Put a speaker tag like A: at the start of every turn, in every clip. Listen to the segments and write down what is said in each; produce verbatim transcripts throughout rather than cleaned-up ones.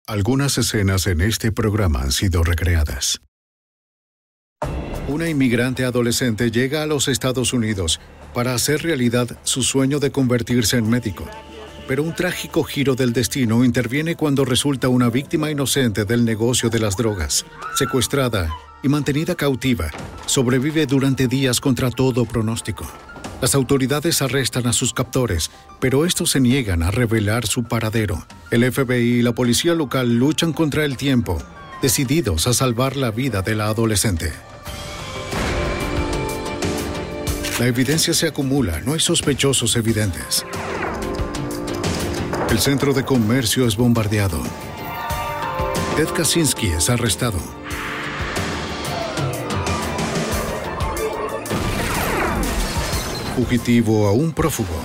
A: Algunas escenas en este programa han sido recreadas. Una inmigrante adolescente llega a los Estados Unidos para hacer realidad su sueño de convertirse en médico. Pero un trágico giro del destino interviene cuando resulta una víctima inocente del negocio de las drogas. Secuestrada y mantenida cautiva, sobrevive durante días contra todo pronóstico. Las autoridades arrestan a sus captores, pero estos se niegan a revelar su paradero. El F B I y la policía local luchan contra el tiempo, decididos a salvar la vida de la adolescente. La evidencia se acumula, no hay sospechosos evidentes. El centro de comercio es bombardeado. Ted Kaczynski es arrestado. Fugitivo a un prófugo.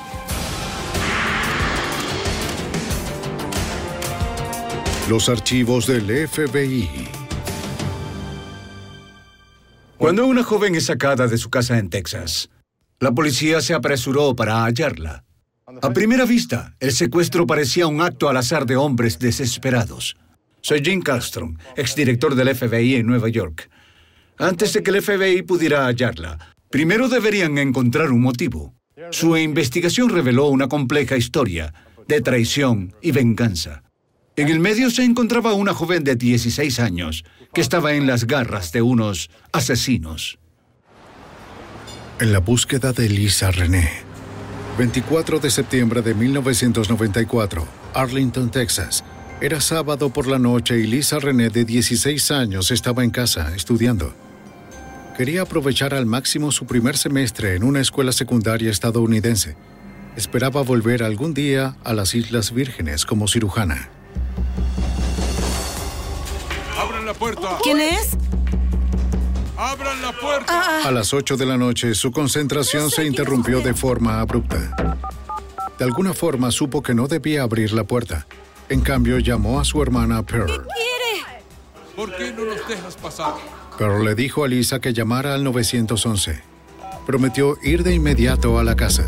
A: Los archivos del F B I.
B: Cuando una joven es sacada de su casa en Texas, la policía se apresuró para hallarla. A primera vista, el secuestro parecía un acto al azar de hombres desesperados. Soy Jim Castron, exdirector del F B I en Nueva York. Antes de que el F B I pudiera hallarla, primero deberían encontrar un motivo. Su investigación reveló una compleja historia de traición y venganza. En el medio se encontraba una joven de dieciséis años que estaba en las garras de unos asesinos.
A: En la búsqueda de Lisa Renee. veinticuatro de septiembre de mil novecientos noventa y cuatro, Arlington, Texas. Era sábado por la noche y Lisa Renee, de dieciséis años, estaba en casa estudiando. Quería aprovechar al máximo su primer semestre en una escuela secundaria estadounidense. Esperaba volver algún día a las Islas Vírgenes como cirujana.
C: ¡Abran la puerta!
D: ¿Quién es?
C: ¡Abran la puerta!
D: Ah.
A: A las ocho de la noche, su concentración se interrumpió de forma abrupta. De alguna forma supo que no debía abrir la puerta. En cambio, llamó a su hermana Pearl.
D: ¿Qué quiere?
C: ¿Por qué no nos dejas pasar?
A: Pearl le dijo a Lisa que llamara al nueve once. Prometió ir de inmediato a la casa.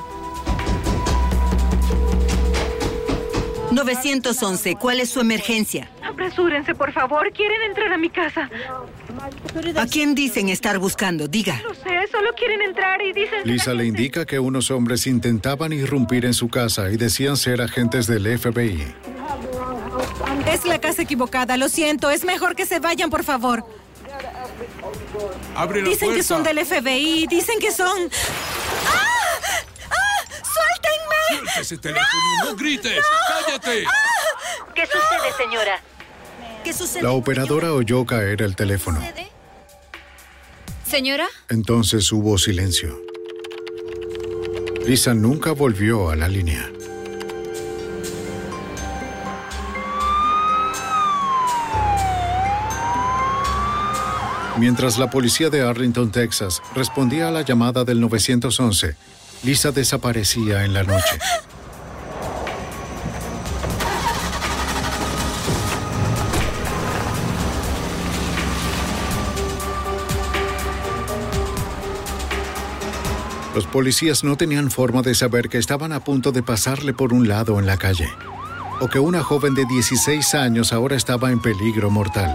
D: nueve once, ¿cuál es su emergencia?
E: Apresúrense, por favor. Quieren entrar a mi casa.
D: ¿A quién dicen estar buscando? Diga.
E: No sé, solo quieren entrar y dicen...
A: Lisa le indica que unos hombres intentaban irrumpir en su casa y decían ser agentes del F B I.
F: Es la casa equivocada, lo siento. Es mejor que se vayan, por favor.
C: ¡Abre la
F: Dicen
C: puerta!
F: que son del F B I, dicen que son... ¡Ah! ¡Ah! ¡Suéltenme!
C: ¡Suelta ese teléfono! ¡No, no grites! ¡No! ¡Cállate!
F: ¡Ah!
E: ¿Qué sucede, señora?
D: ¿Qué sucede?
A: La operadora oyó caer el teléfono.
G: ¿Señora?
A: Entonces hubo silencio. Lisa nunca volvió a la línea. Mientras la policía de Arlington, Texas, respondía a la llamada del nueve once, Lisa desaparecía en la noche. Los policías no tenían forma de saber que estaban a punto de pasarle por un lado en la calle, o que una joven de dieciséis años ahora estaba en peligro mortal.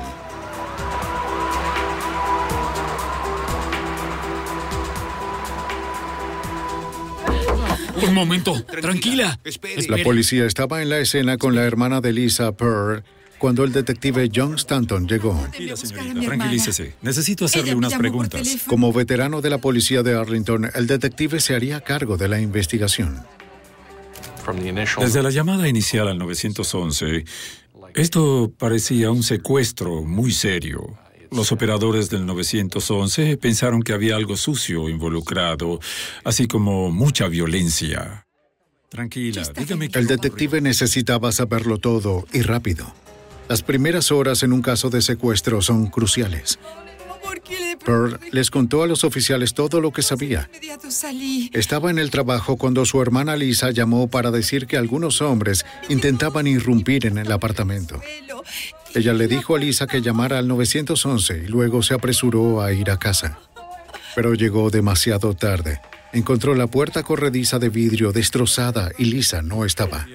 H: Un momento, tranquila.
A: La policía estaba en la escena con la hermana de Lisa, Pearl, cuando el detective John Stanton llegó.
H: Tranquila, señorita, tranquilícese. Necesito hacerle unas preguntas.
A: Como veterano de la policía de Arlington, el detective se haría cargo de la investigación.
H: Desde la llamada inicial al nueve once, esto parecía un secuestro muy serio. Los operadores del nueve once pensaron que había algo sucio involucrado, así como mucha violencia. Tranquila, dígame qué...
A: El detective necesitaba saberlo todo y rápido. Las primeras horas en un caso de secuestro son cruciales. Pearl les contó a los oficiales todo lo que sabía. Estaba en el trabajo cuando su hermana Lisa llamó para decir que algunos hombres intentaban irrumpir en el apartamento. Ella le dijo a Lisa que llamara al nueve once y luego se apresuró a ir a casa. Pero llegó demasiado tarde. Encontró la puerta corrediza de vidrio destrozada y Lisa no estaba.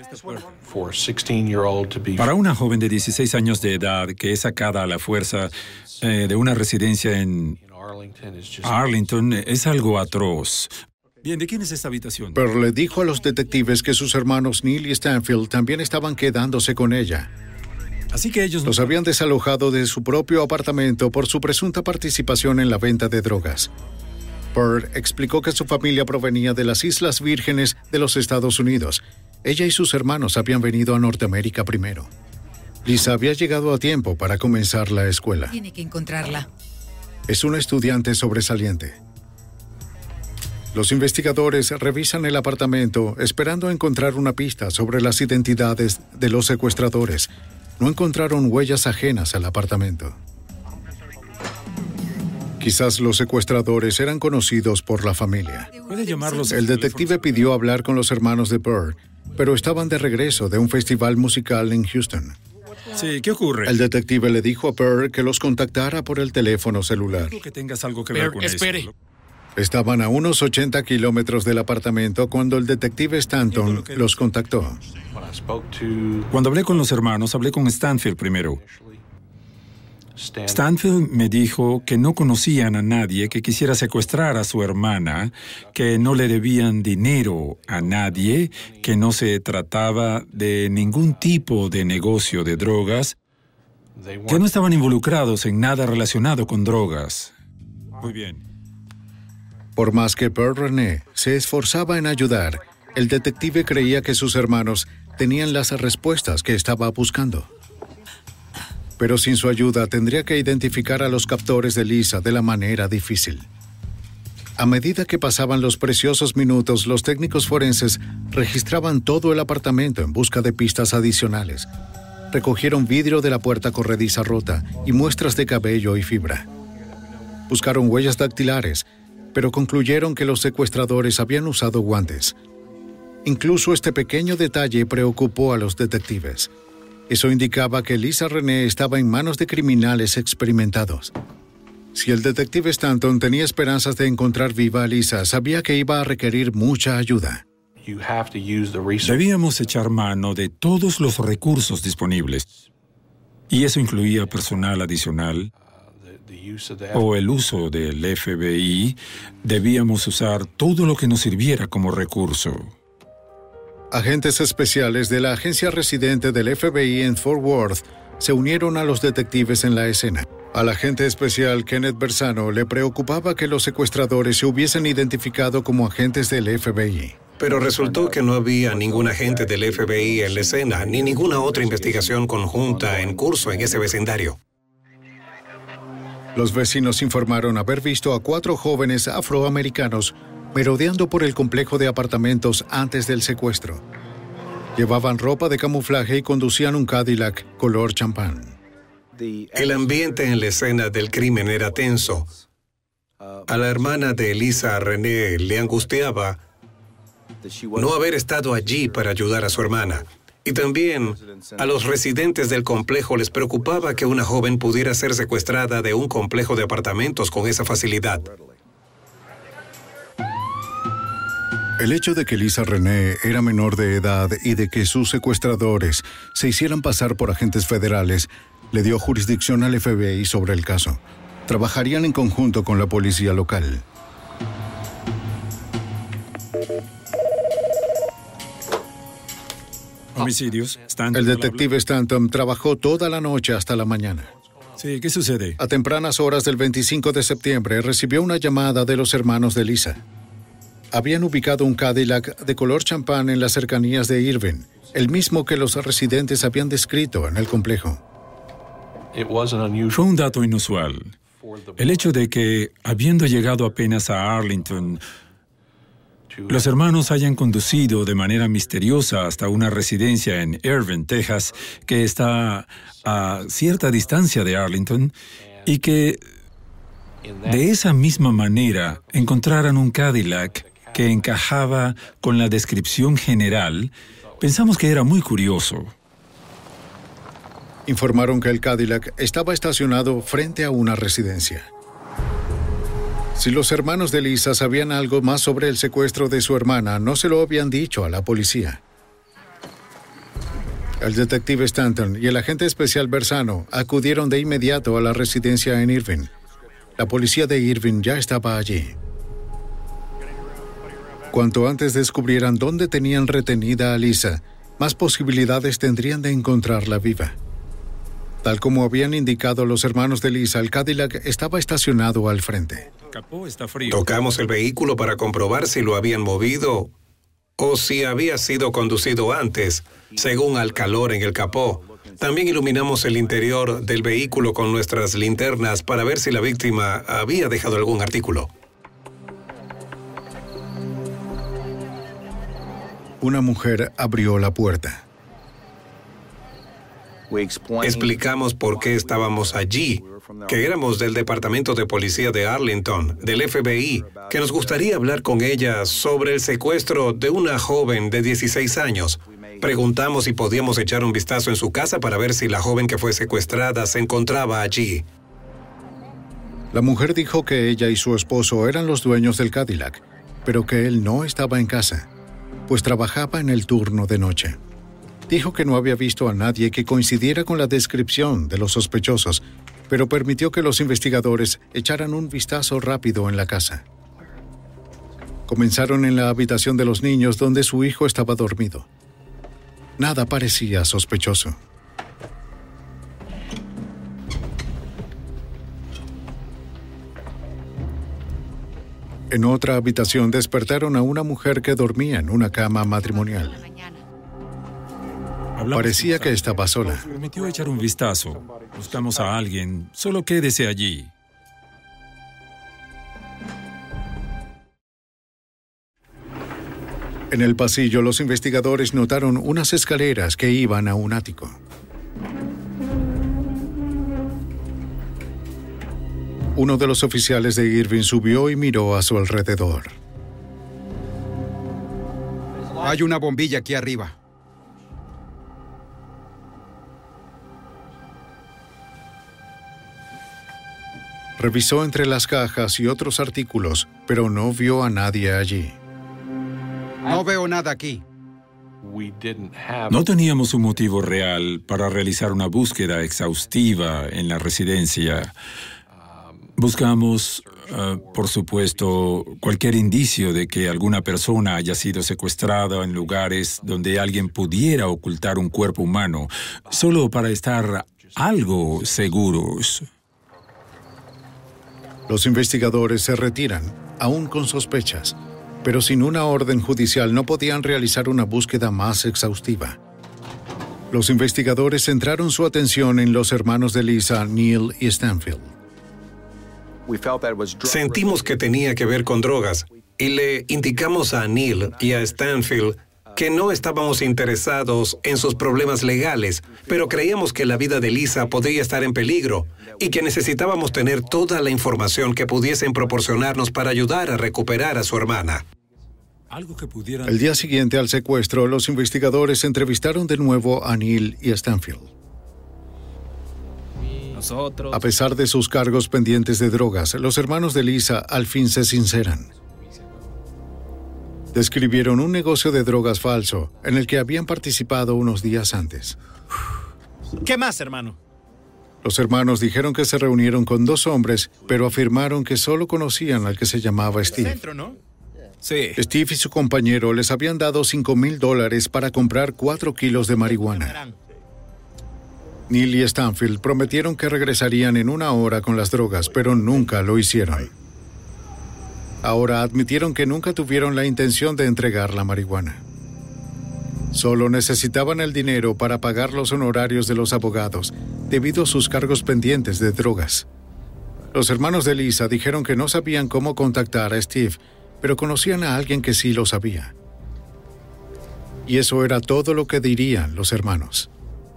H: Para una joven de dieciséis años de edad que es sacada a la fuerza eh, de una residencia en Arlington es algo atroz. Bien, ¿de quién es esta habitación?
A: Pero le dijo a los detectives que sus hermanos Neil y Stanfield también estaban quedándose con ella.
H: Así que ellos...
A: Los habían desalojado de su propio apartamento por su presunta participación en la venta de drogas. Pearl explicó que su familia provenía de las Islas Vírgenes de los Estados Unidos. Ella y sus hermanos habían venido a Norteamérica primero. Lisa había llegado a tiempo para comenzar la escuela.
F: Tiene que encontrarla.
A: Es una estudiante sobresaliente. Los investigadores revisan el apartamento esperando encontrar una pista sobre las identidades de los secuestradores. No encontraron huellas ajenas al apartamento. Quizás los secuestradores eran conocidos por la familia.
H: ¿Puede llamarlos?
A: El detective pidió hablar con los hermanos de Pearl, pero estaban de regreso de un festival musical en Houston.
H: Sí, ¿qué ocurre?
A: El detective le dijo a Pearl que los contactara por el teléfono celular.
H: Dudo que tengas algo que ver con
C: espere.
H: esto.
A: Estaban a unos ochenta kilómetros del apartamento cuando el detective Stanton los contactó.
H: Cuando hablé con los hermanos, hablé con Stanfield primero. Stanfield me dijo que no conocían a nadie que quisiera secuestrar a su hermana, que no le debían dinero a nadie, que no se trataba de ningún tipo de negocio de drogas, que no estaban involucrados en nada relacionado con drogas. Muy bien.
A: Por más que Pearl René se esforzaba en ayudar, el detective creía que sus hermanos tenían las respuestas que estaba buscando. Pero sin su ayuda tendría que identificar a los captores de Lisa de la manera difícil. A medida que pasaban los preciosos minutos, los técnicos forenses registraban todo el apartamento en busca de pistas adicionales. Recogieron vidrio de la puerta corrediza rota y muestras de cabello y fibra. Buscaron huellas dactilares, pero concluyeron que los secuestradores habían usado guantes. Incluso este pequeño detalle preocupó a los detectives. Eso indicaba que Lisa René estaba en manos de criminales experimentados. Si el detective Stanton tenía esperanzas de encontrar viva a Lisa, sabía que iba a requerir mucha ayuda.
H: Debíamos echar mano de todos los recursos disponibles. Y eso incluía personal adicional o el uso del F B I. Debíamos usar todo lo que nos sirviera como recurso.
A: Agentes especiales de la agencia residente del F B I en Fort Worth se unieron a los detectives en la escena. Al agente especial Kenneth Bersano le preocupaba que los secuestradores se hubiesen identificado como agentes del F B I.
G: Pero resultó que no había ningún agente del F B I en la escena, ni ninguna otra investigación conjunta en curso en ese vecindario.
A: Los vecinos informaron haber visto a cuatro jóvenes afroamericanos merodeando por el complejo de apartamentos antes del secuestro. Llevaban ropa de camuflaje y conducían un Cadillac color champán.
G: El ambiente en la escena del crimen era tenso. A la hermana de Lisa René le angustiaba no haber estado allí para ayudar a su hermana. Y también a los residentes del complejo les preocupaba que una joven pudiera ser secuestrada de un complejo de apartamentos con esa facilidad.
A: El hecho de que Lisa René era menor de edad y de que sus secuestradores se hicieran pasar por agentes federales le dio jurisdicción al F B I sobre el caso. Trabajarían en conjunto con la policía local.
H: Homicidios. Stanton,
A: El detective Stanton trabajó toda la noche hasta la mañana.
H: Sí, ¿qué sucede?
A: A tempranas horas del veinticinco de septiembre recibió una llamada de los hermanos de Lisa. Habían ubicado un Cadillac de color champán en las cercanías de Irving, el mismo que los residentes habían descrito en el complejo.
H: Fue un dato inusual. El hecho de que, habiendo llegado apenas a Arlington, los hermanos hayan conducido de manera misteriosa hasta una residencia en Irving, Texas, que está a cierta distancia de Arlington, y que de esa misma manera encontraran un Cadillac que encajaba con la descripción general, pensamos que era muy curioso.
A: Informaron que el Cadillac estaba estacionado frente a una residencia. Si los hermanos de Lisa sabían algo más sobre el secuestro de su hermana, no se lo habían dicho a la policía. El detective Stanton y el agente especial Bersano acudieron de inmediato a la residencia en Irving. La policía de Irving ya estaba allí. Cuanto antes descubrieran dónde tenían retenida a Lisa, más posibilidades tendrían de encontrarla viva. Tal como habían indicado los hermanos de Lisa, el Cadillac estaba estacionado al frente.
H: Capó está frío.
G: Tocamos el vehículo para comprobar si lo habían movido o si había sido conducido antes, según al calor en el capó. También iluminamos el interior del vehículo con nuestras linternas para ver si la víctima había dejado algún artículo.
A: Una mujer abrió la puerta.
G: Explicamos por qué estábamos allí, que éramos del Departamento de Policía de Arlington, del F B I, que nos gustaría hablar con ella sobre el secuestro de una joven de dieciséis años. Preguntamos si podíamos echar un vistazo en su casa para ver si la joven que fue secuestrada se encontraba allí.
A: La mujer dijo que ella y su esposo eran los dueños del Cadillac, pero que él no estaba en casa, pues trabajaba en el turno de noche. Dijo que no había visto a nadie que coincidiera con la descripción de los sospechosos, pero permitió que los investigadores echaran un vistazo rápido en la casa. Comenzaron en la habitación de los niños donde su hijo estaba dormido. Nada parecía sospechoso. En otra habitación despertaron a una mujer que dormía en una cama matrimonial. Parecía que estaba sola.
H: Nos permitió echar un vistazo. Buscamos a alguien. Solo quédese allí.
A: En el pasillo, los investigadores notaron unas escaleras que iban a un ático. Uno de los oficiales de Irving subió y miró a su alrededor.
I: Hay una bombilla aquí arriba.
A: Revisó entre las cajas y otros artículos, pero no vio a nadie allí.
I: No veo nada aquí.
H: No teníamos un motivo real para realizar una búsqueda exhaustiva en la residencia. Buscamos, uh, por supuesto, cualquier indicio de que alguna persona haya sido secuestrada en lugares donde alguien pudiera ocultar un cuerpo humano, solo para estar algo seguros.
A: Los investigadores se retiran, aún con sospechas, pero sin una orden judicial no podían realizar una búsqueda más exhaustiva. Los investigadores centraron su atención en los hermanos de Lisa, Neil y Stanfield.
G: Sentimos que tenía que ver con drogas y le indicamos a Neil y a Stanfield que no estábamos interesados en sus problemas legales, pero creíamos que la vida de Lisa podría estar en peligro y que necesitábamos tener toda la información que pudiesen proporcionarnos para ayudar a recuperar a su hermana.
H: Algo que pudiera...
A: El día siguiente al secuestro, los investigadores entrevistaron de nuevo a Neil y a Stanfield.
J: Nosotros...
A: A pesar de sus cargos pendientes de drogas, los hermanos de Lisa al fin se sinceran. Describieron un negocio de drogas falso en el que habían participado unos días antes.
J: ¿Qué más, hermano?
A: Los hermanos dijeron que se reunieron con dos hombres, pero afirmaron que solo conocían al que se llamaba Steve.
J: Centro, ¿no? Sí.
A: Steve y su compañero les habían dado cinco mil dólares para comprar cuatro kilos de marihuana. Neil y Stanfield prometieron que regresarían en una hora con las drogas, pero nunca lo hicieron. Ahora admitieron que nunca tuvieron la intención de entregar la marihuana. Solo necesitaban el dinero para pagar los honorarios de los abogados, debido a sus cargos pendientes de drogas. Los hermanos de Lisa dijeron que no sabían cómo contactar a Steve, pero conocían a alguien que sí lo sabía. Y eso era todo lo que dirían los hermanos.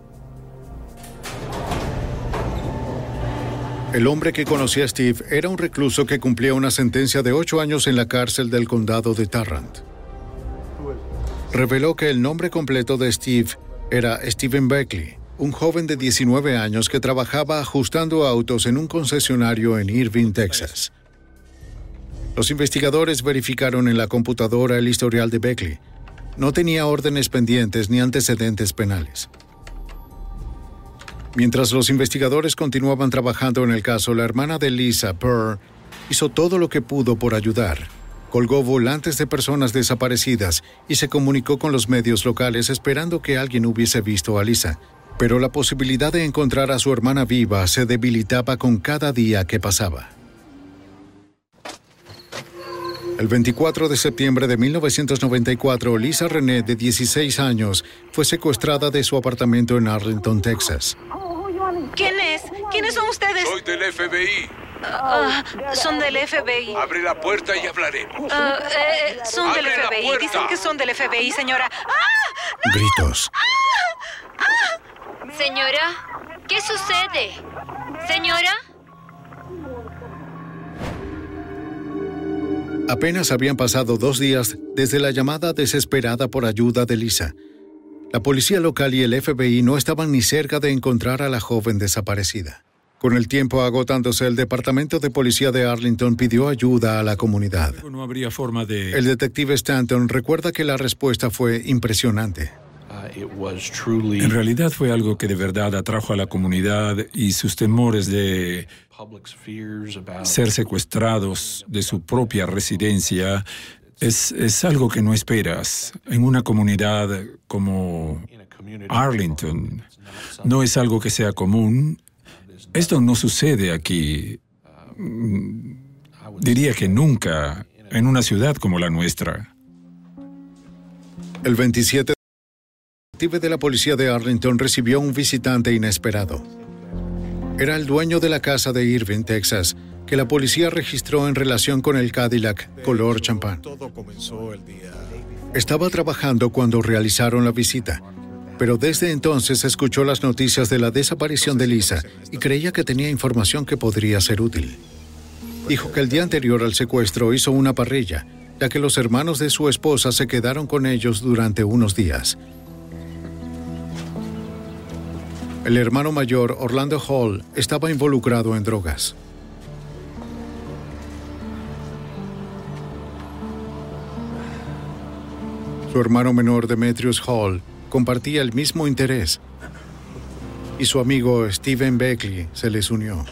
A: El hombre que conocía a Steve era un recluso que cumplía una sentencia de ocho años en la cárcel del condado de Tarrant. Reveló que el nombre completo de Steve era Stephen Beckley, un joven de diecinueve años que trabajaba ajustando autos en un concesionario en Irving, Texas. Los investigadores verificaron en la computadora el historial de Beckley. No tenía órdenes pendientes ni antecedentes penales. Mientras los investigadores continuaban trabajando en el caso, la hermana de Lisa, Pearl, hizo todo lo que pudo por ayudar. Colgó volantes de personas desaparecidas y se comunicó con los medios locales esperando que alguien hubiese visto a Lisa. Pero la posibilidad de encontrar a su hermana viva se debilitaba con cada día que pasaba. El veinticuatro de septiembre de mil novecientos noventa y cuatro, Lisa Renee, de dieciséis años, fue secuestrada de su apartamento en Arlington, Texas.
F: ¿Quién es? ¿Quiénes son ustedes?
C: Soy del F B I.
F: Uh, son del F B I.
C: Abre la puerta y hablaremos.
F: Uh, eh, son
C: Abre
F: del F B I.
C: la puerta.
F: Dicen que son del F B I, señora. ¡Ah! ¡No!
A: Gritos.
F: ¡Ah! ¡Ah!
K: Señora, ¿qué sucede? Señora.
A: Apenas habían pasado dos días desde la llamada desesperada por ayuda de Lisa. La policía local y el F B I no estaban ni cerca de encontrar a la joven desaparecida. Con el tiempo agotándose, el Departamento de Policía de Arlington pidió ayuda a la comunidad.
H: No habría forma de...
A: El detective Stanton recuerda que la respuesta fue impresionante.
H: En realidad fue algo que de verdad atrajo a la comunidad y sus temores de ser secuestrados de su propia residencia es, es algo que no esperas. En una comunidad como Arlington no es algo que sea común. Esto no sucede aquí, diría que nunca, en una ciudad como la nuestra.
A: El veintisiete el detective de la policía de Arlington recibió un visitante inesperado. Era el dueño de la casa de Irving, Texas, que la policía registró en relación con el Cadillac color champán. Estaba trabajando cuando realizaron la visita, pero desde entonces escuchó las noticias de la desaparición de Lisa y creía que tenía información que podría ser útil. Dijo que el día anterior al secuestro hizo una parrilla, ya que los hermanos de su esposa se quedaron con ellos durante unos días. El hermano mayor, Orlando Hall, estaba involucrado en drogas. Su hermano menor, Demetrius Hall, compartía el mismo interés, y su amigo Stephen Beckley se les unió.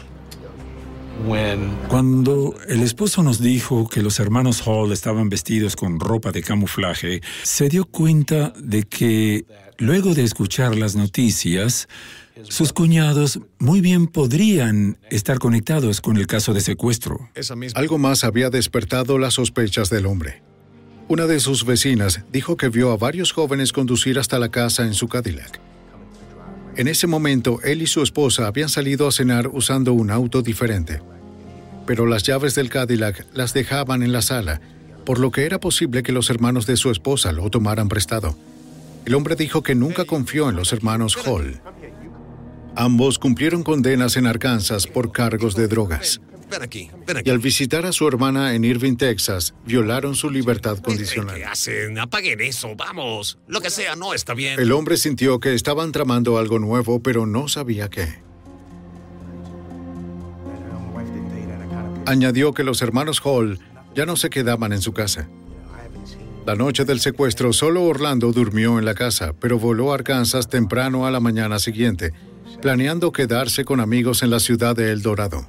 H: Cuando el esposo nos dijo que los hermanos Hall estaban vestidos con ropa de camuflaje, se dio cuenta de que, luego de escuchar las noticias, sus cuñados muy bien podrían estar conectados con el caso de secuestro.
A: Algo más había despertado las sospechas del hombre. Una de sus vecinas dijo que vio a varios jóvenes conducir hasta la casa en su Cadillac. En ese momento, él y su esposa habían salido a cenar usando un auto diferente. Pero las llaves del Cadillac las dejaban en la sala, por lo que era posible que los hermanos de su esposa lo tomaran prestado. El hombre dijo que nunca confió en los hermanos Hall. Ambos cumplieron condenas en Arkansas por cargos de drogas.
G: Ven aquí, ven aquí.
A: Y al visitar a su hermana en Irving, Texas, violaron su libertad condicional.
G: ¿Qué hacen? Apaguen eso, vamos. Lo que sea no está bien.
A: El hombre sintió que estaban tramando algo nuevo, pero no sabía qué. Añadió que los hermanos Hall ya no se quedaban en su casa. La noche del secuestro, solo Orlando durmió en la casa, pero voló a Arkansas temprano a la mañana siguiente, planeando quedarse con amigos en la ciudad de El Dorado.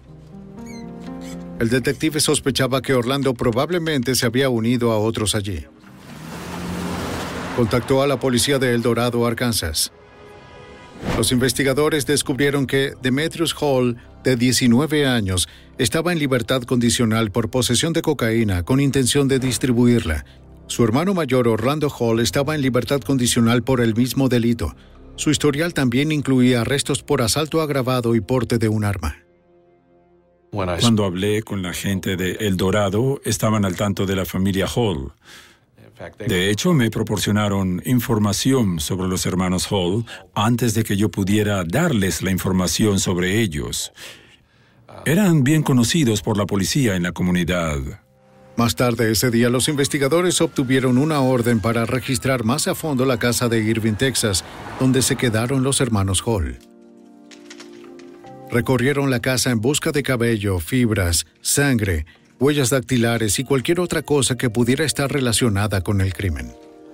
A: El detective sospechaba que Orlando probablemente se había unido a otros allí. Contactó a la policía de El Dorado, Arkansas. Los investigadores descubrieron que Demetrius Hall, de diecinueve años, estaba en libertad condicional por posesión de cocaína con intención de distribuirla. Su hermano mayor, Orlando Hall, estaba en libertad condicional por el mismo delito. Su historial también incluía arrestos por asalto agravado y porte de un arma.
H: Cuando hablé con la gente de El Dorado, estaban al tanto de la familia Hall. De hecho, me proporcionaron información sobre los hermanos Hall antes de que yo pudiera darles la información sobre ellos. Eran bien conocidos por la policía en la comunidad.
A: Más tarde ese día, los investigadores obtuvieron una orden para registrar más a fondo la casa de Irving, Texas, donde se quedaron los hermanos Hall. Recorrieron la casa en busca de cabello, fibras, sangre huellas dactilares y cualquier otra cosa que pudiera estar relacionada con el crimen.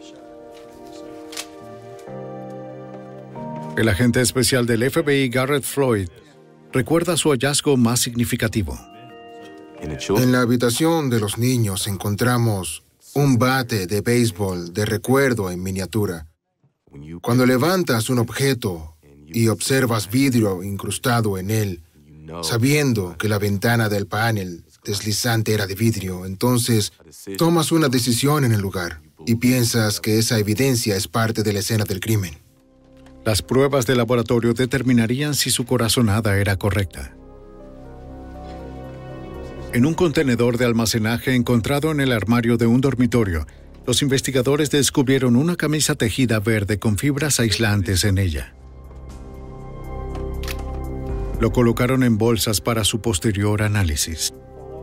A: El agente especial del F B I, Garrett Floyd, recuerda su hallazgo más significativo.
L: En la habitación de los niños encontramos un bate de béisbol de recuerdo en miniatura. Cuando levantas un objeto y observas vidrio incrustado en él, sabiendo que la ventana del panel deslizante era de vidrio, entonces tomas una decisión en el lugar y piensas que esa evidencia es parte de la escena del crimen.
A: Las pruebas de laboratorio determinarían si su corazonada era correcta. En un contenedor de almacenaje encontrado en el armario de un dormitorio, los investigadores descubrieron una camisa tejida verde con fibras aislantes en ella. Lo colocaron en bolsas para su posterior análisis.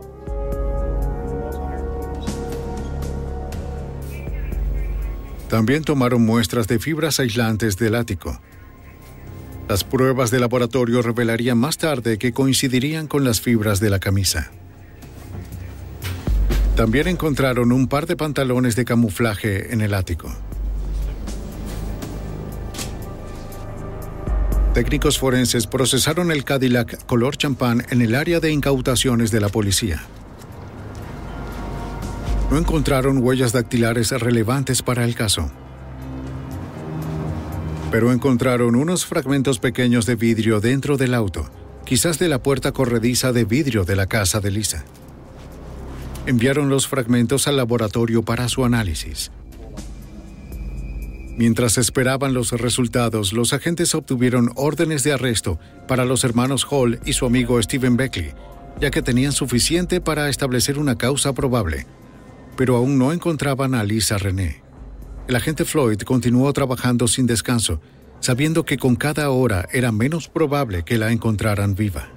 A: También tomaron muestras de fibras aislantes del ático. Las pruebas de laboratorio revelarían más tarde que coincidirían con las fibras de la camisa. También encontraron un par de pantalones de camuflaje en el ático. Técnicos forenses procesaron el Cadillac color champán en el área de incautaciones de la policía. No encontraron huellas dactilares relevantes para el caso, pero encontraron unos fragmentos pequeños de vidrio dentro del auto, quizás de la puerta corrediza de vidrio de la casa de Lisa. Enviaron los fragmentos al laboratorio para su análisis. Mientras esperaban los resultados, los agentes obtuvieron órdenes de arresto para los hermanos Hall y su amigo Stephen Beckley, ya que tenían suficiente para establecer una causa probable, pero aún no encontraban a Lisa Renee. El agente Floyd continuó trabajando sin descanso, sabiendo que con cada hora era menos probable que la encontraran viva.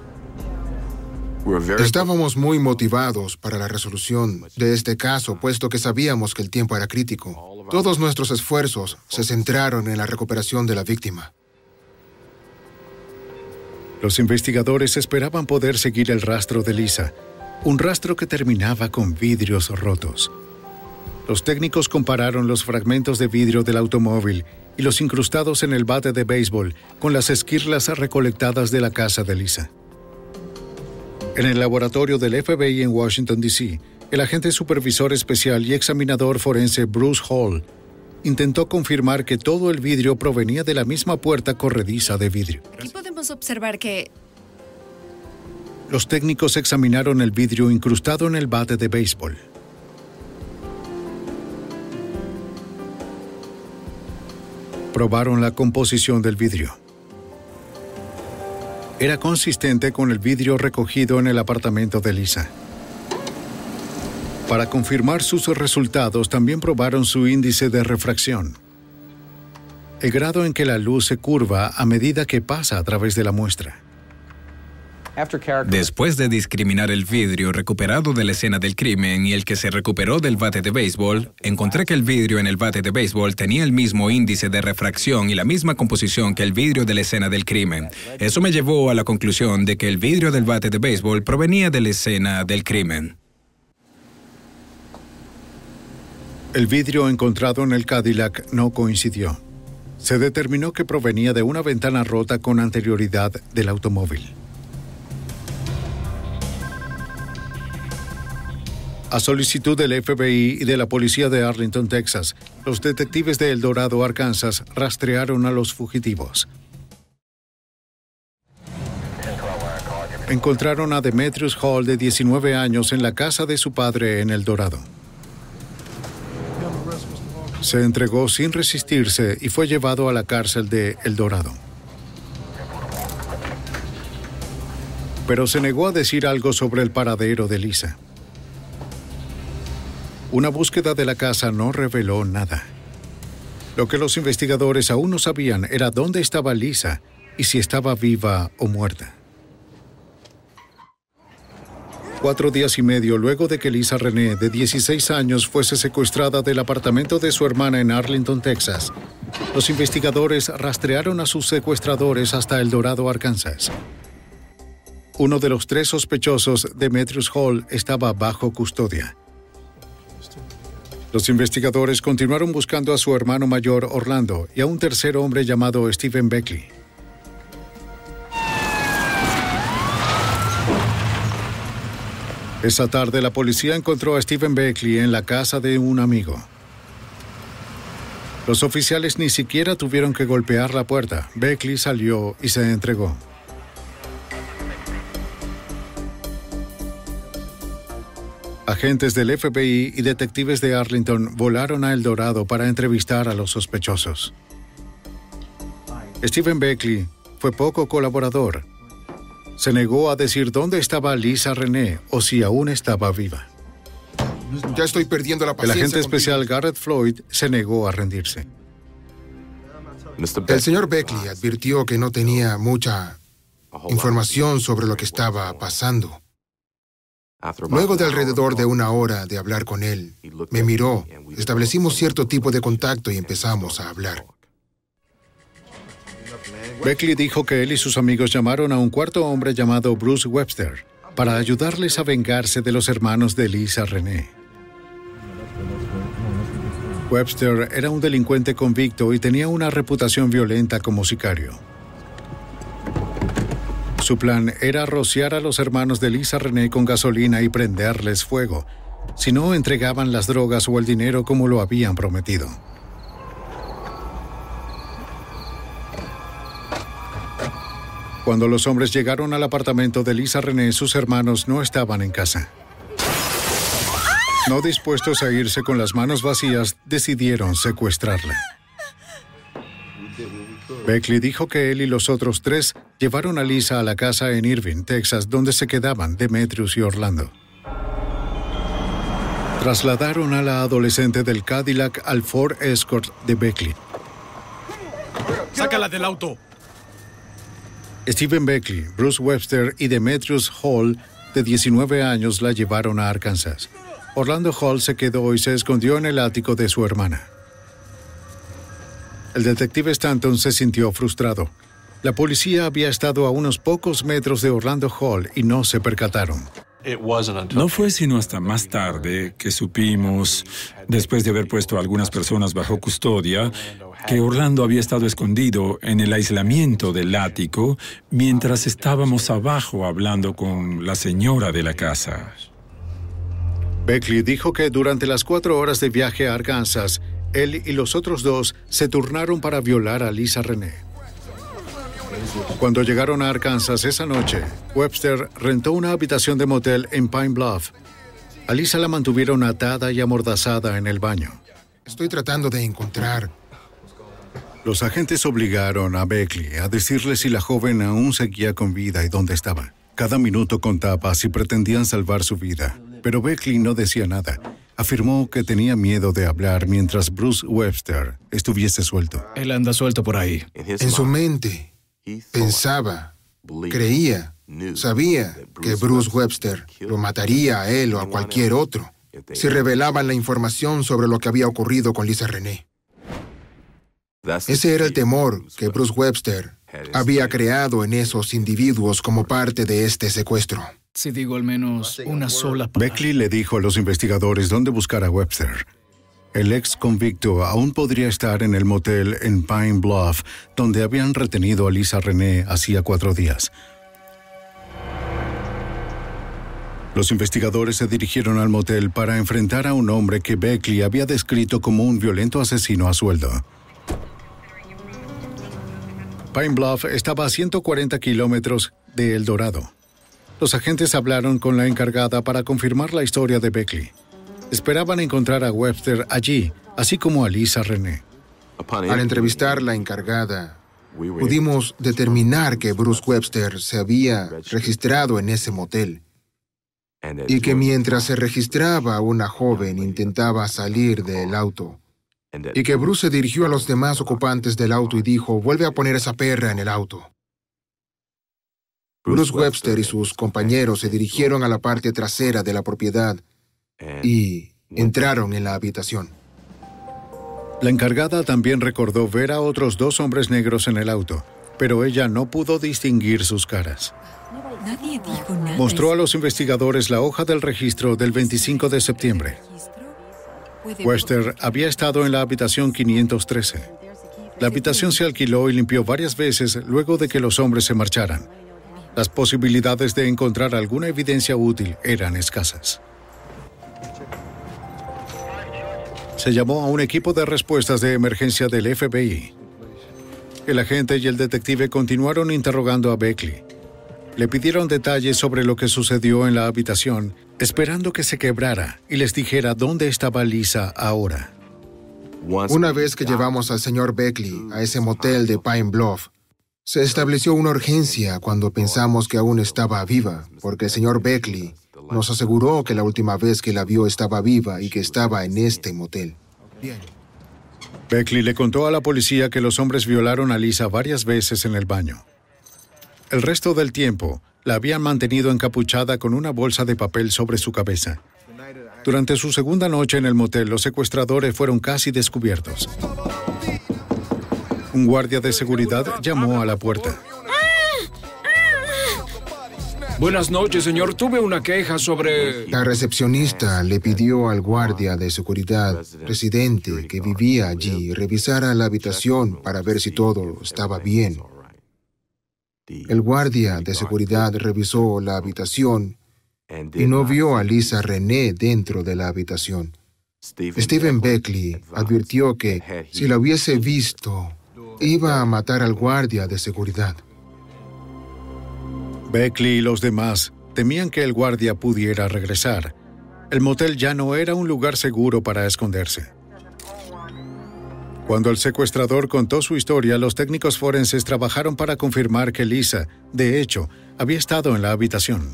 L: Estábamos muy motivados para la resolución de este caso, puesto que sabíamos que el tiempo era crítico. Todos nuestros esfuerzos se centraron en la recuperación de la víctima.
A: Los investigadores esperaban poder seguir el rastro de Lisa, un rastro que terminaba con vidrios rotos. Los técnicos compararon los fragmentos de vidrio del automóvil y los incrustados en el bate de béisbol con las esquirlas recolectadas de la casa de Lisa. En el laboratorio del F B I en Washington, D C, el agente supervisor especial y examinador forense Bruce Hall intentó confirmar que todo el vidrio provenía de la misma puerta corrediza de vidrio.
F: Aquí podemos observar que...
A: Los técnicos examinaron el vidrio incrustado en el bate de béisbol. Probaron la composición del vidrio. Era consistente con el vidrio recogido en el apartamento de Lisa. Para confirmar sus resultados, también probaron su índice de refracción, el grado en que la luz se curva a medida que pasa a través de la muestra.
M: Después de discriminar el vidrio recuperado de la escena del crimen y el que se recuperó del bate de béisbol, encontré que el vidrio en el bate de béisbol tenía el mismo índice de refracción y la misma composición que el vidrio de la escena del crimen. Eso me llevó a la conclusión de que el vidrio del bate de béisbol provenía de la escena del crimen.
A: El vidrio encontrado en el Cadillac no coincidió. Se determinó que provenía de una ventana rota con anterioridad del automóvil. A solicitud del F B I y de la policía de Arlington, Texas, los detectives de El Dorado, Arkansas, rastrearon a los fugitivos. Encontraron a Demetrius Hall, de diecinueve años, en la casa de su padre en El Dorado. Se entregó sin resistirse y fue llevado a la cárcel de El Dorado. Pero se negó a decir algo sobre el paradero de Lisa. Una búsqueda de la casa no reveló nada. Lo que los investigadores aún no sabían era dónde estaba Lisa y si estaba viva o muerta. Cuatro días y medio luego de que Lisa Renee, de dieciséis años, fuese secuestrada del apartamento de su hermana en Arlington, Texas, los investigadores rastrearon a sus secuestradores hasta El Dorado, Arkansas. uno de los tres sospechosos, Demetrius Hall, estaba bajo custodia. Los investigadores continuaron buscando a su hermano mayor, Orlando, y a un tercer hombre llamado Stephen Beckley. Esa tarde, la policía encontró a Stephen Beckley en la casa de un amigo. Los oficiales ni siquiera tuvieron que golpear la puerta. Beckley salió y se entregó. Agentes del F B I y detectives de Arlington volaron a El Dorado para entrevistar a los sospechosos. Stephen Beckley fue poco colaborador. Se negó a decir dónde estaba Lisa Renee o si aún estaba viva.
L: Ya estoy perdiendo la
A: El
L: paciencia.
A: agente especial Garrett Floyd se negó a rendirse.
L: El señor Beckley advirtió que no tenía mucha información sobre lo que estaba pasando. Luego de alrededor de una hora de hablar con él, me miró, establecimos cierto tipo de contacto y empezamos a hablar.
A: Beckley dijo que él y sus amigos llamaron a un cuarto hombre llamado Bruce Webster para ayudarles a vengarse de los hermanos de Lisa Renee. Webster era un delincuente convicto y tenía una reputación violenta como sicario. Su plan era rociar a los hermanos de Lisa Renee con gasolina y prenderles fuego, si no entregaban las drogas o el dinero como lo habían prometido. Cuando los hombres llegaron al apartamento de Lisa Renee, sus hermanos no estaban en casa. No dispuestos a irse con las manos vacías, decidieron secuestrarla. Beckley dijo que él y los otros tres llevaron a Lisa a la casa en Irving, Texas, donde se quedaban Demetrius y Orlando. Trasladaron a la adolescente del Cadillac al Ford Escort de Beckley.
J: ¡Sácala del auto!
A: Stephen Beckley, Bruce Webster y Demetrius Hall, de diecinueve años, la llevaron a Arkansas. Orlando Hall se quedó y se escondió en el ático de su hermana. El detective Stanton se sintió frustrado. La policía había estado a unos pocos metros de Orlando Hall y no se percataron.
H: No fue sino hasta más tarde que supimos, después de haber puesto a algunas personas bajo custodia, que Orlando había estado escondido en el aislamiento del ático mientras estábamos abajo hablando con la señora de la casa.
A: Beckley dijo que durante las cuatro horas de viaje a Arkansas, él y los otros dos se turnaron para violar a Lisa Renee. Cuando llegaron a Arkansas esa noche, Webster rentó una habitación de motel en Pine Bluff. A Lisa la mantuvieron atada y amordazada en el baño.
L: Estoy tratando de encontrar...
A: Los agentes obligaron a Beckley a decirle si la joven aún seguía con vida y dónde estaba. Cada minuto contaba si pretendían salvar su vida, pero Beckley no decía nada. Afirmó que tenía miedo de hablar mientras Bruce Webster estuviese suelto.
J: Él anda suelto por ahí.
L: En su mente, pensaba, creía, sabía que Bruce Webster lo mataría a él o a cualquier otro si revelaban la información sobre lo que había ocurrido con Lisa Renee. Ese era el temor que Bruce Webster había creado en esos individuos como parte de este secuestro.
J: Si digo al menos una sola palabra.
A: Beckley le dijo a los investigadores dónde buscar a Webster. El ex convicto aún podría estar en el motel en Pine Bluff, donde habían retenido a Lisa Renee hacía cuatro días. Los investigadores se dirigieron al motel para enfrentar a un hombre que Beckley había descrito como un violento asesino a sueldo. Pine Bluff estaba a ciento cuarenta kilómetros de El Dorado. Los agentes hablaron con la encargada para confirmar la historia de Beckley. Esperaban encontrar a Webster allí, así como a Lisa Renee.
L: Al entrevistar a la encargada, pudimos determinar que Bruce Webster se había registrado en ese motel y que mientras se registraba, una joven intentaba salir del auto y que Bruce se dirigió a los demás ocupantes del auto y dijo, vuelve a poner esa perra en el auto. Bruce Webster y sus compañeros se dirigieron a la parte trasera de la propiedad y entraron en la habitación.
A: La encargada también recordó ver a otros dos hombres negros en el auto, pero ella no pudo distinguir sus caras.
F: Nadie dijo nada.
A: Mostró a los investigadores la hoja del registro del veinticinco de septiembre. Wester había estado en la habitación quinientos trece. La habitación se alquiló y limpió varias veces luego de que los hombres se marcharan. Las posibilidades de encontrar alguna evidencia útil eran escasas. Se llamó a un equipo de respuestas de emergencia del F B I. El agente y el detective continuaron interrogando a Beckley. Le pidieron detalles sobre lo que sucedió en la habitación, esperando que se quebrara y les dijera dónde estaba Lisa ahora.
L: Una vez que llevamos al señor Beckley a ese motel de Pine Bluff, se estableció una urgencia cuando pensamos que aún estaba viva, porque el señor Beckley nos aseguró que la última vez que la vio estaba viva y que estaba en este motel.
A: Beckley le contó a la policía que los hombres violaron a Lisa varias veces en el baño. El resto del tiempo, la habían mantenido encapuchada con una bolsa de papel sobre su cabeza. Durante su segunda noche en el motel, los secuestradores fueron casi descubiertos. Un guardia de seguridad llamó a la puerta.
J: Buenas noches, señor. Tuve una queja sobre...
L: La recepcionista le pidió al guardia de seguridad residente que vivía allí revisara la habitación para ver si todo estaba bien. El guardia de seguridad revisó la habitación y no vio a Lisa Renee dentro de la habitación. Stephen Beckley advirtió que si la hubiese visto, iba a matar al guardia de seguridad.
A: Beckley y los demás temían que el guardia pudiera regresar. El motel ya no era un lugar seguro para esconderse. Cuando el secuestrador contó su historia, los técnicos forenses trabajaron para confirmar que Lisa, de hecho, había estado en la habitación.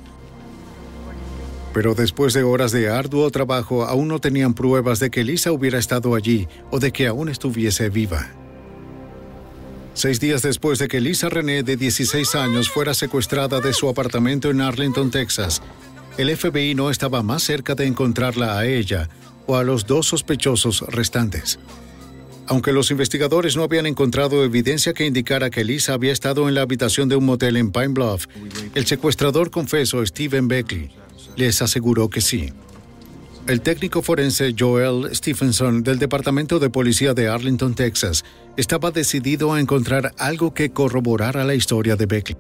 A: Pero después de horas de arduo trabajo, aún no tenían pruebas de que Lisa hubiera estado allí o de que aún estuviese viva. Seis días después de que Lisa Renee, de dieciséis años, fuera secuestrada de su apartamento en Arlington, Texas, el F B I no estaba más cerca de encontrarla a ella o a los dos sospechosos restantes. Aunque los investigadores no habían encontrado evidencia que indicara que Lisa había estado en la habitación de un motel en Pine Bluff, el secuestrador confeso Stephen Beckley les aseguró que sí. El técnico forense Joel Stephenson del Departamento de Policía de Arlington, Texas, estaba decidido a encontrar algo que corroborara la historia de Beckley.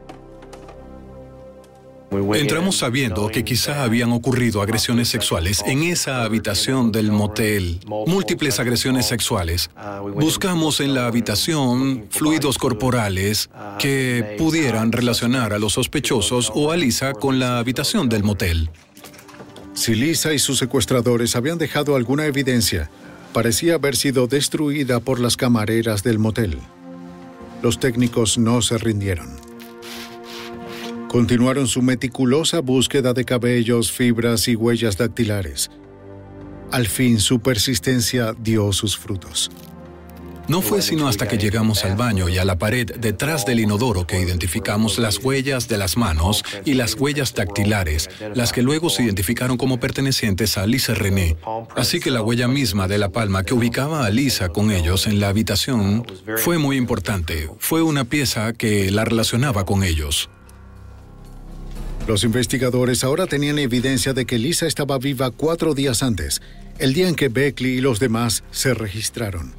G: Entramos sabiendo que quizá habían ocurrido agresiones sexuales en esa habitación del motel, múltiples agresiones sexuales. Buscamos en la habitación fluidos corporales que pudieran relacionar a los sospechosos o a Lisa con la habitación del motel.
A: Si Lisa y sus secuestradores habían dejado alguna evidencia, parecía haber sido destruida por las camareras del motel. Los técnicos no se rindieron. Continuaron su meticulosa búsqueda de cabellos, fibras y huellas dactilares. Al fin, su persistencia dio sus frutos.
G: No fue sino hasta que llegamos al baño y a la pared detrás del inodoro que identificamos las huellas de las manos y las huellas dactilares, las que luego se identificaron como pertenecientes a Lisa Renee. Así que la huella misma de la palma que ubicaba a Lisa con ellos en la habitación fue muy importante. Fue una pieza que la relacionaba con ellos.
A: Los investigadores ahora tenían evidencia de que Lisa estaba viva cuatro días antes, el día en que Beckley y los demás se registraron.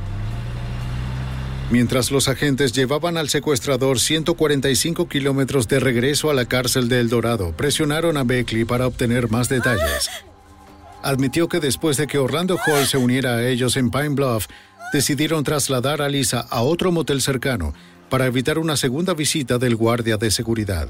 A: Mientras los agentes llevaban al secuestrador ciento cuarenta y cinco kilómetros de regreso a la cárcel de El Dorado, presionaron a Beckley para obtener más detalles. Admitió que después de que Orlando Hall se uniera a ellos en Pine Bluff, decidieron trasladar a Lisa a otro motel cercano para evitar una segunda visita del guardia de seguridad.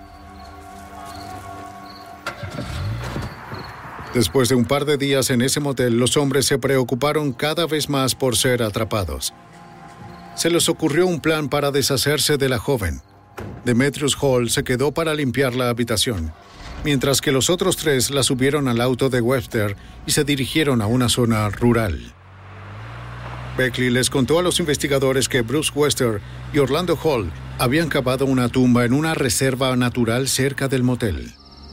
A: Después de un par de días en ese motel, los hombres se preocuparon cada vez más por ser atrapados. Se les ocurrió un plan para deshacerse de la joven. Demetrius Hall se quedó para limpiar la habitación, mientras que los otros tres la subieron al auto de Webster y se dirigieron a una zona rural. Beckley les contó a los investigadores que Bruce Webster y Orlando Hall habían cavado una tumba en una reserva natural cerca del motel.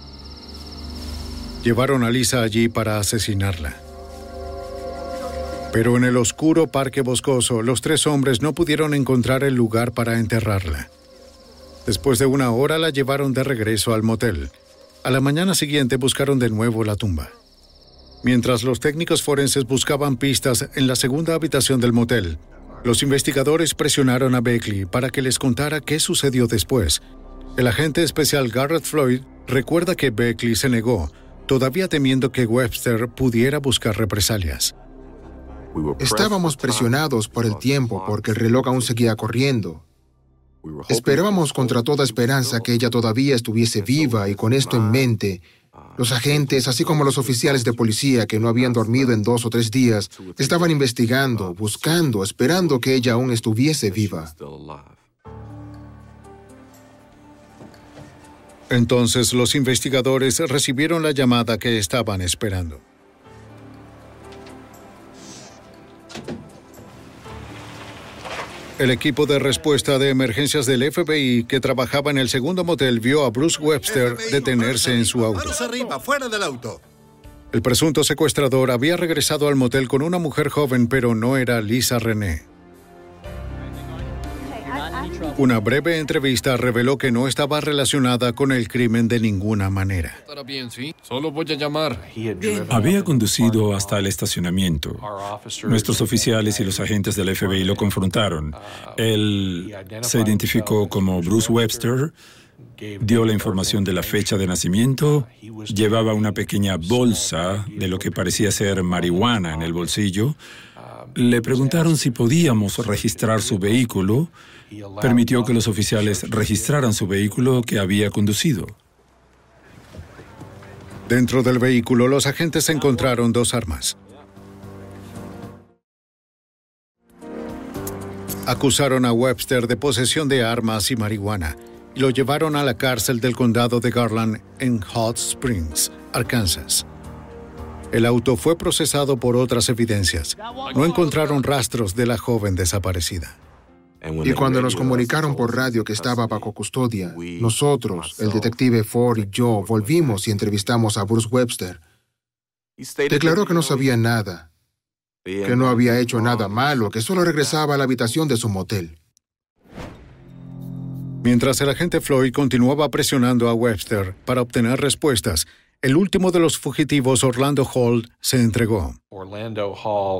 A: Llevaron a Lisa allí para asesinarla. Pero en el oscuro parque boscoso, los tres hombres no pudieron encontrar el lugar para enterrarla. Después de una hora la llevaron de regreso al motel. A la mañana siguiente buscaron de nuevo la tumba. Mientras los técnicos forenses buscaban pistas en la segunda habitación del motel, los investigadores presionaron a Beckley para que les contara qué sucedió después. El agente especial Garrett Floyd recuerda que Beckley se negó, todavía temiendo que Webster pudiera buscar represalias.
L: Estábamos presionados por el tiempo porque el reloj aún seguía corriendo. Esperábamos contra toda esperanza que ella todavía estuviese viva y con esto en mente, los agentes, así como los oficiales de policía que no habían dormido en dos o tres días, estaban investigando, buscando, esperando que ella aún estuviese viva.
A: Entonces los investigadores recibieron la llamada que estaban esperando. El equipo de respuesta de emergencias del F B I que trabajaba en el segundo motel vio a Bruce Webster detenerse en su auto.
N: Manos arriba, fuera del auto.
A: El presunto secuestrador había regresado al motel con una mujer joven, pero no era Lisa Renee. Una breve entrevista reveló que no estaba relacionada con el crimen de ninguna manera.
J: Estará bien, sí. Solo voy a llamar.
H: Había conducido hasta el estacionamiento. Nuestros oficiales y los agentes del F B I lo confrontaron. Él se identificó como Bruce Webster, dio la información de la fecha de nacimiento, llevaba una pequeña bolsa de lo que parecía ser marihuana en el bolsillo. Le preguntaron si podíamos registrar su vehículo. Permitió que los oficiales registraran su vehículo que había conducido.
A: Dentro del vehículo, los agentes encontraron dos armas. Acusaron a Webster de posesión de armas y marihuana y lo llevaron a la cárcel del condado de Garland en Hot Springs, Arkansas. El auto fue procesado por otras evidencias. No encontraron rastros de la joven desaparecida.
L: Y cuando nos comunicaron por radio que estaba bajo custodia, nosotros, el detective Ford y yo, volvimos y entrevistamos a Bruce Webster. Declaró que no sabía nada, que no había hecho nada malo, que solo regresaba a la habitación de su motel.
A: Mientras el agente Floyd continuaba presionando a Webster para obtener respuestas, el último de los fugitivos, Orlando Hall, se entregó.
H: Orlando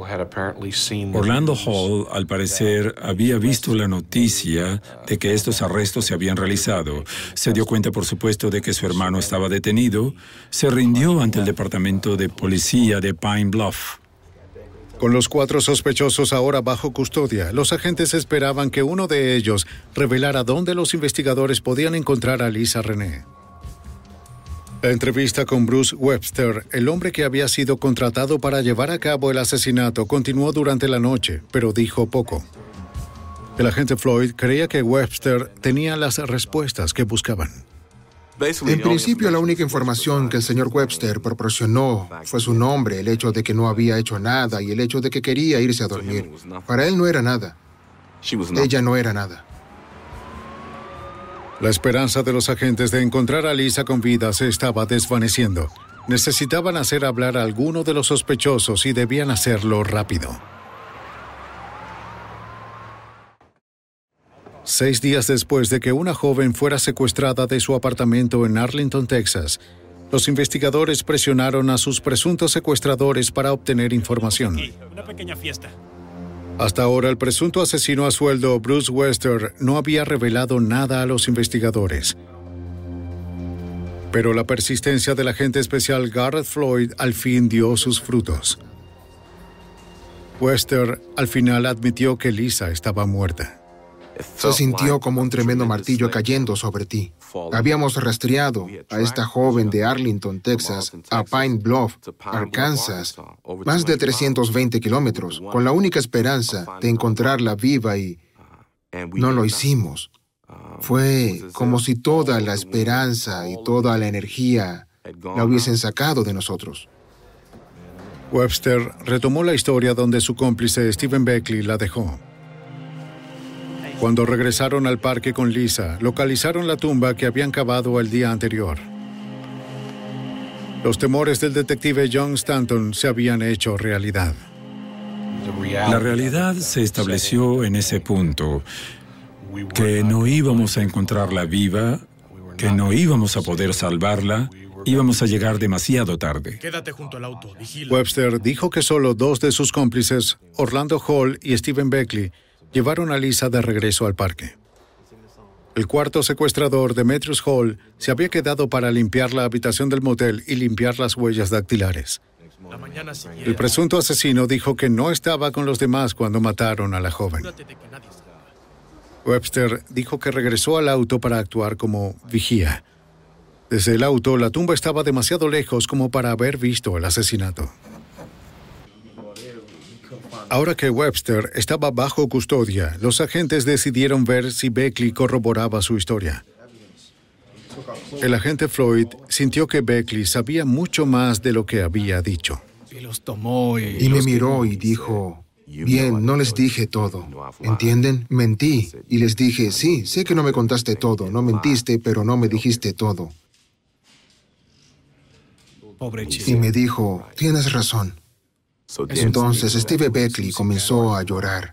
H: Hall, al parecer, había visto la noticia de que estos arrestos se habían realizado. Se dio cuenta, por supuesto, de que su hermano estaba detenido. Se rindió ante el departamento de policía de Pine Bluff.
A: Con los cuatro sospechosos ahora bajo custodia, los agentes esperaban que uno de ellos revelara dónde los investigadores podían encontrar a Lisa Renee. La entrevista con Bruce Webster, el hombre que había sido contratado para llevar a cabo el asesinato, continuó durante la noche, pero dijo poco. El agente Floyd creía que Webster tenía las respuestas que buscaban.
L: En principio, la única información que el señor Webster proporcionó fue su nombre, el hecho de que no había hecho nada y el hecho de que quería irse a dormir. Para él no era nada. Ella no era nada.
A: La esperanza de los agentes de encontrar a Lisa con vida se estaba desvaneciendo. Necesitaban hacer hablar a alguno de los sospechosos y debían hacerlo rápido. Seis días después de que una joven fuera secuestrada de su apartamento en Arlington, Texas, los investigadores presionaron a sus presuntos secuestradores para obtener información.
O: Una pequeña fiesta.
A: Hasta ahora, el presunto asesino a sueldo, Bruce Webster, no había revelado nada a los investigadores. Pero la persistencia del agente especial Garrett Floyd al fin dio sus frutos. Webster al final admitió que Lisa estaba muerta.
L: Se sintió como un tremendo martillo cayendo sobre ti. Habíamos rastreado a esta joven de Arlington, Texas, a Pine Bluff, Arkansas, más de trescientos veinte kilómetros, con la única esperanza de encontrarla viva y no lo hicimos. Fue como si toda la esperanza y toda la energía la hubiesen sacado de nosotros.
A: Webster retomó la historia donde su cómplice Stephen Beckley la dejó. Cuando regresaron al parque con Lisa, localizaron la tumba que habían cavado el día anterior. Los temores del detective John Stanton se habían hecho realidad.
H: La realidad se estableció en ese punto. que no íbamos a encontrarla viva, que no íbamos a poder salvarla, íbamos a llegar demasiado tarde.
O: Quédate junto al auto, vigila.
A: Webster dijo que solo dos de sus cómplices, Orlando Hall y Stephen Beckley, llevaron a Lisa de regreso al parque. El cuarto secuestrador, Demetrius Hall, se había quedado para limpiar la habitación del motel y limpiar las huellas dactilares. El presunto asesino dijo que no estaba con los demás cuando mataron a la joven. Webster dijo que regresó al auto para actuar como vigía. Desde el auto, la tumba estaba demasiado lejos como para haber visto el asesinato. Ahora que Webster estaba bajo custodia, los agentes decidieron ver si Beckley corroboraba su historia. El agente Floyd sintió que Beckley sabía mucho más de lo que había dicho.
O: Y los tomó y...
L: Y me miró y dijo, bien, no les dije todo. ¿Entienden? Mentí. Y les dije, sí, sé que no me contaste todo. No mentiste, pero no me dijiste todo.
O: Pobre chico.
L: Y me dijo, tienes razón. Entonces Steve Beckley comenzó a llorar.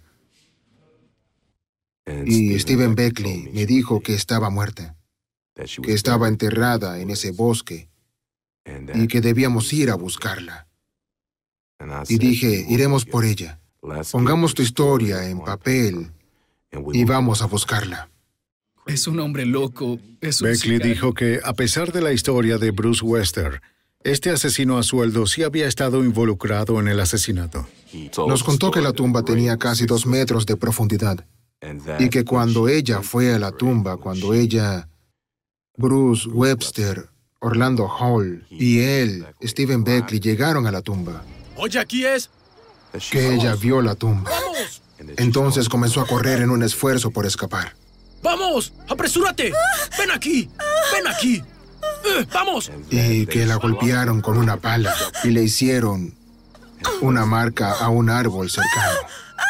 L: Y Stephen Beckley me dijo que estaba muerta, que estaba enterrada en ese bosque y que debíamos ir a buscarla. Y dije, iremos por ella. Pongamos tu historia en papel y vamos a buscarla.
O: Es un hombre loco. Es un
A: Beckley
O: sicario.
A: dijo que, a pesar de la historia de Bruce Webster, este asesino a sueldo sí había estado involucrado en el asesinato.
L: Nos contó que la tumba tenía casi dos metros de profundidad y que cuando ella fue a la tumba, cuando ella, Bruce Webster, Orlando Hall y él, Stephen Beckley, llegaron a la tumba,
O: Oye, aquí es.
L: que ella vio la tumba.
O: ¡Vamos!
L: Entonces comenzó a correr en un esfuerzo por escapar.
O: ¡Vamos! ¡Apresúrate! ¡Ven aquí! ¡Ven aquí! Eh, ¡Vamos!
L: Y que la golpearon con una pala y le hicieron una marca a un árbol cercano.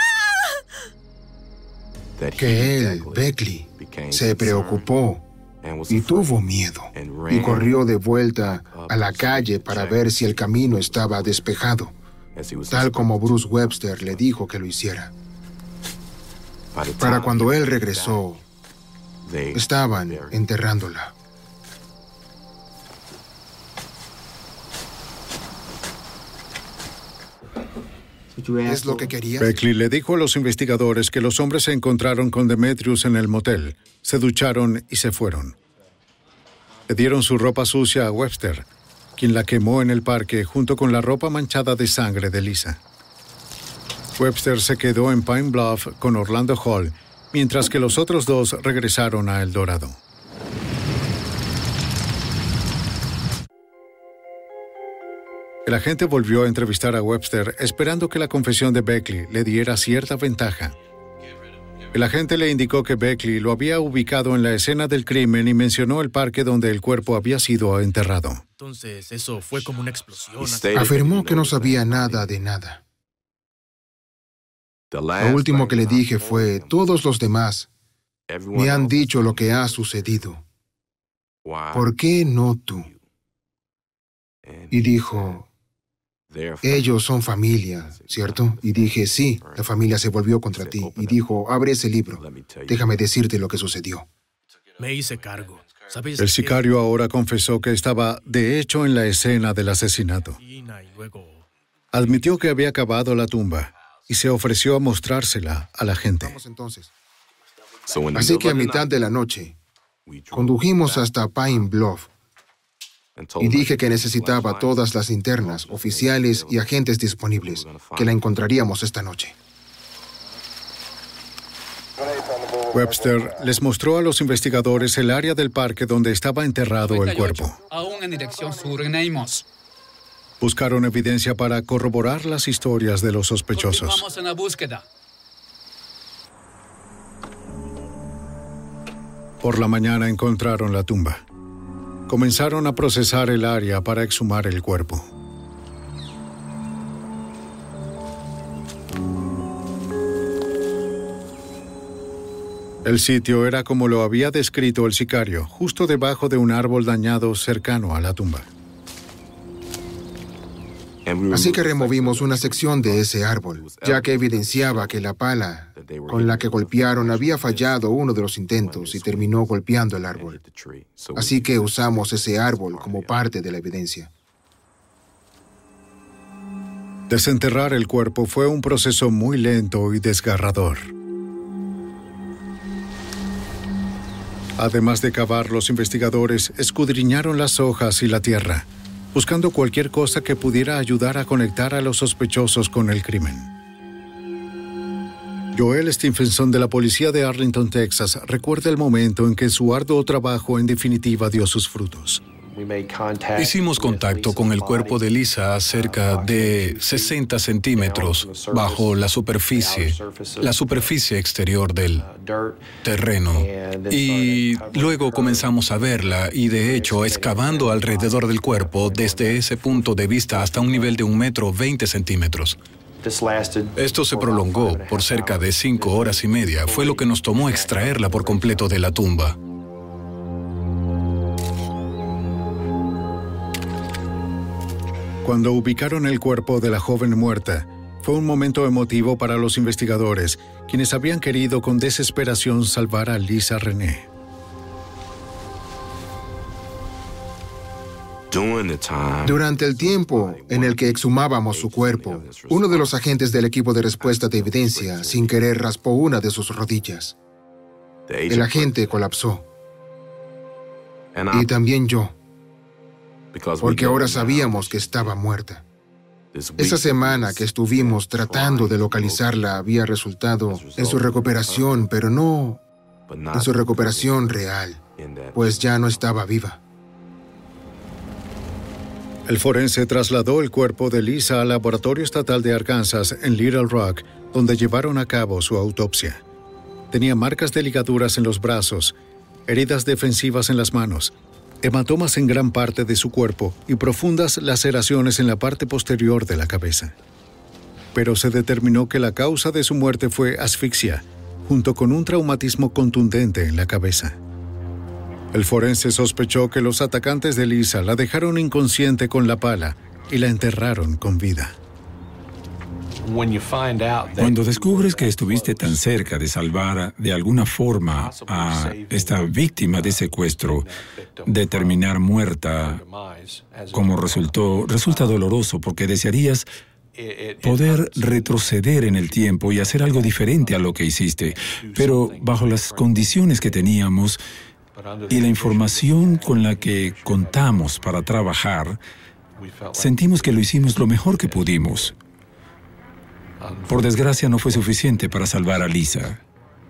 L: Que él, Beckley, se preocupó y tuvo miedo y corrió de vuelta a la calle para ver si el camino estaba despejado, tal como Bruce Webster le dijo que lo hiciera. Para cuando él regresó, estaban enterrándola. ¿Es lo que querías?
A: Beckley le dijo a los investigadores que los hombres se encontraron con Demetrius en el motel, se ducharon y se fueron. Le dieron su ropa sucia a Webster, quien la quemó en el parque junto con la ropa manchada de sangre de Lisa. Webster se quedó en Pine Bluff con Orlando Hall, mientras que los otros dos regresaron a El Dorado. El agente volvió a entrevistar a Webster esperando que la confesión de Beckley le diera cierta ventaja. El agente le indicó que Beckley lo había ubicado en la escena del crimen y mencionó el parque donde el cuerpo había sido enterrado.
O: Entonces, eso fue como una explosión.
L: Afirmó que no sabía nada de nada. Lo último que le dije fue, todos los demás me han dicho lo que ha sucedido. ¿Por qué no tú? Y dijo, ellos son familia, ¿cierto? Y dije, sí, la familia se volvió contra ti. Y dijo, abre ese libro, déjame decirte lo que sucedió.
O: Me hice cargo. ¿Sabes?
A: El sicario ahora confesó que estaba, de hecho, en la escena del asesinato. Admitió que había cavado la tumba y se ofreció a mostrársela a la gente.
L: Así que a mitad de la noche, condujimos hasta Pine Bluff y dije que necesitaba todas las linternas, oficiales y agentes disponibles, que la encontraríamos esta noche.
A: Webster les mostró a los investigadores el área del parque donde estaba enterrado el cuerpo.
P: Aún en dirección sur, en Amos.
A: Buscaron evidencia para corroborar las historias de los sospechosos.
P: Continuamos en la búsqueda.
A: Por la mañana encontraron la tumba. Comenzaron a procesar el área para exhumar el cuerpo. El sitio era como lo había descrito el sicario, justo debajo de un árbol dañado cercano a la tumba.
L: Así que removimos una sección de ese árbol, ya que evidenciaba que la pala con la que golpearon había fallado uno de los intentos y terminó golpeando el árbol. Así que usamos ese árbol como parte de la evidencia.
A: Desenterrar el cuerpo fue un proceso muy lento y desgarrador. Además de cavar, los investigadores escudriñaron las hojas y la tierra, buscando cualquier cosa que pudiera ayudar a conectar a los sospechosos con el crimen. Joel Stephenson de la policía de Arlington, Texas, recuerda el momento en que su arduo trabajo en definitiva dio sus frutos.
G: Hicimos contacto con el cuerpo de Lisa a cerca de sesenta centímetros bajo la superficie, la superficie exterior del terreno. Y luego comenzamos a verla y, de hecho, excavando alrededor del cuerpo desde ese punto de vista hasta un nivel de un metro veinte centímetros. Esto se prolongó por cerca de cinco horas y media. Fue lo que nos tomó extraerla por completo de la tumba.
A: Cuando ubicaron el cuerpo de la joven muerta, fue un momento emotivo para los investigadores, quienes habían querido con desesperación salvar a Lisa Renee.
L: Durante el tiempo en el que exhumábamos su cuerpo, uno de los agentes del equipo de respuesta de evidencia, sin querer, raspó una de sus rodillas. El agente colapsó. Y también yo. Porque ahora sabíamos que estaba muerta. Esa semana que estuvimos tratando de localizarla había resultado en su recuperación, pero no en su recuperación real, pues ya no estaba viva.
A: El forense trasladó el cuerpo de Lisa al Laboratorio Estatal de Arkansas en Little Rock, donde llevaron a cabo su autopsia. Tenía marcas de ligaduras en los brazos, heridas defensivas en las manos, hematomas en gran parte de su cuerpo y profundas laceraciones en la parte posterior de la cabeza. Pero se determinó que la causa de su muerte fue asfixia, junto con un traumatismo contundente en la cabeza. El forense sospechó que los atacantes de Lisa la dejaron inconsciente con la pala y la enterraron con vida.
H: Cuando descubres que estuviste tan cerca de salvar de alguna forma a esta víctima de secuestro, de terminar muerta, como resultó, resulta doloroso porque desearías poder retroceder en el tiempo y hacer algo diferente a lo que hiciste. Pero bajo las condiciones que teníamos y la información con la que contamos para trabajar, sentimos que lo hicimos lo mejor que pudimos. Por desgracia, no fue suficiente para salvar a Lisa.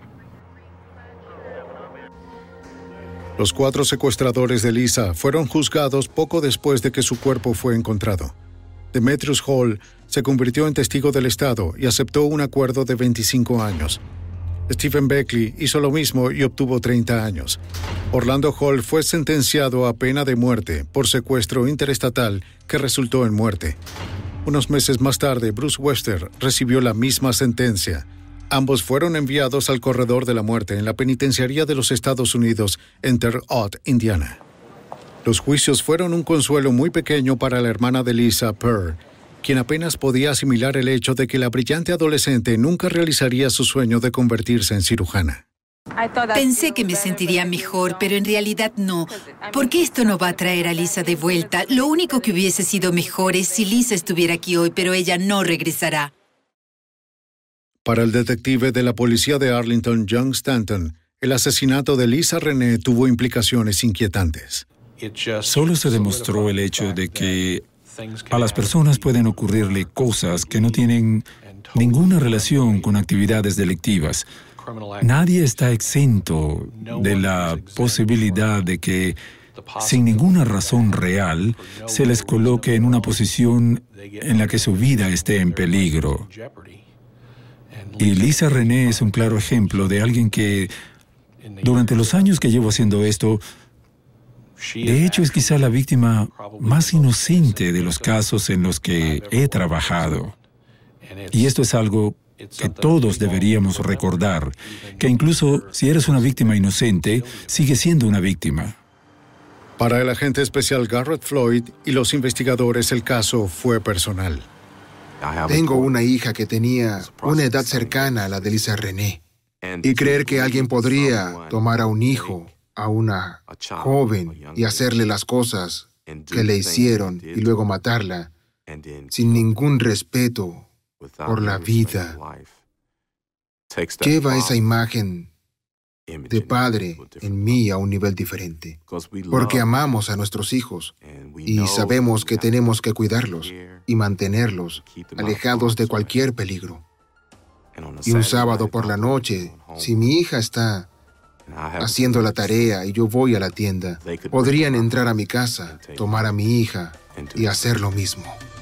A: Los cuatro secuestradores de Lisa fueron juzgados poco después de que su cuerpo fue encontrado. Demetrius Hall se convirtió en testigo del Estado y aceptó un acuerdo de veinticinco años. Stephen Beckley hizo lo mismo y obtuvo treinta años. Orlando Hall fue sentenciado a pena de muerte por secuestro interestatal que resultó en muerte. Unos meses más tarde, Bruce Webster recibió la misma sentencia. Ambos fueron enviados al corredor de la muerte en la penitenciaría de los Estados Unidos en Terre Haute, Indiana. Los juicios fueron un consuelo muy pequeño para la hermana de Lisa, Pearl, quien apenas podía asimilar el hecho de que la brillante adolescente nunca realizaría su sueño de convertirse en cirujana.
D: Pensé que me sentiría mejor, pero en realidad no, porque esto no va a traer a Lisa de vuelta. Lo único que hubiese sido mejor es si Lisa estuviera aquí hoy, pero ella no regresará.
A: Para el detective de la policía de Arlington, John Stanton, el asesinato de Lisa Renee tuvo implicaciones inquietantes.
H: Solo se demostró el hecho de que a las personas pueden ocurrirle cosas que no tienen ninguna relación con actividades delictivas. Nadie está exento de la posibilidad de que, sin ninguna razón real, se les coloque en una posición en la que su vida esté en peligro. Y Lisa Renee es un claro ejemplo de alguien que, durante los años que llevo haciendo esto, de hecho es quizá la víctima más inocente de los casos en los que he trabajado. Y esto es algo que todos deberíamos recordar, que incluso si eres una víctima inocente, sigue siendo una víctima.
A: Para el agente especial Garrett Floyd y los investigadores, el caso fue personal.
L: Tengo una hija que tenía una edad cercana a la de Lisa René. Y creer que alguien podría tomar a un hijo, a una joven, y hacerle las cosas que le hicieron y luego matarla, sin ningún respeto por la vida, lleva esa imagen de padre en mí a un nivel diferente. Porque amamos a nuestros hijos y sabemos que tenemos que cuidarlos y mantenerlos alejados de cualquier peligro. Y un sábado por la noche, si mi hija está haciendo la tarea y yo voy a la tienda, podrían entrar a mi casa, tomar a mi hija y hacer lo mismo.